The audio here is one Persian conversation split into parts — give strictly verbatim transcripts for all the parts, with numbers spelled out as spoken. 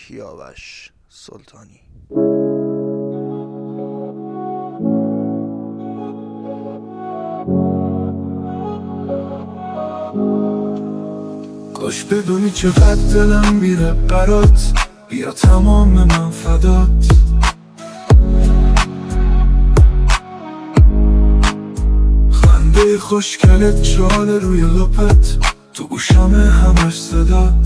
کیاوش سلطانی. کاش بدونی چقدر دلم میره برات، بیا تمام من فدات. خنده خوشگلت جاله روی لپت، تو گوشمه همش صدات.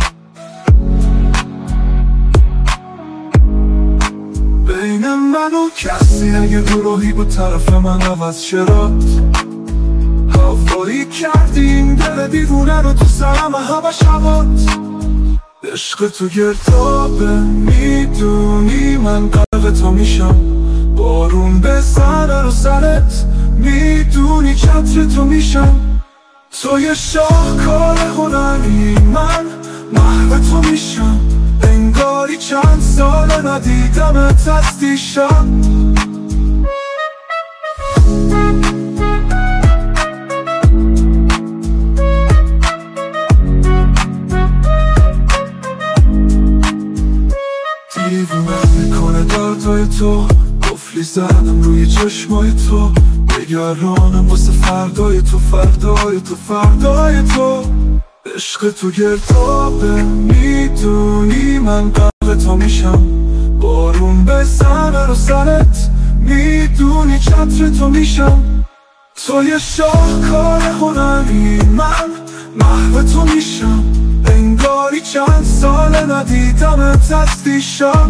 بین من و کسی اگه گروهی بود طرف من عوض شرات. هوایی کردی این دل دیوونه رو تو سرم همه شبات. عشق تو گردابه میدونی من غرق تو میشم، بارون بزنه رو سرت میدونی چتر تو میشم. تو یه شاهکار هنری من محو تو میشم، انگاری چند سال ندیدمت از دیشب. دیوونه میکنه دردای تو، قفلی زدم روی چشمای تو، نگرانم واسه فردای تو فردای تو فردای تو. عشق تو گردابه میدونی من غرق تو میشم، بارون بزنه رو سرت میدونی چتر تو میشم. تو یه شاهکار هنری من محو تو میشم، انگاری چند سال ندیدمت از دیشب.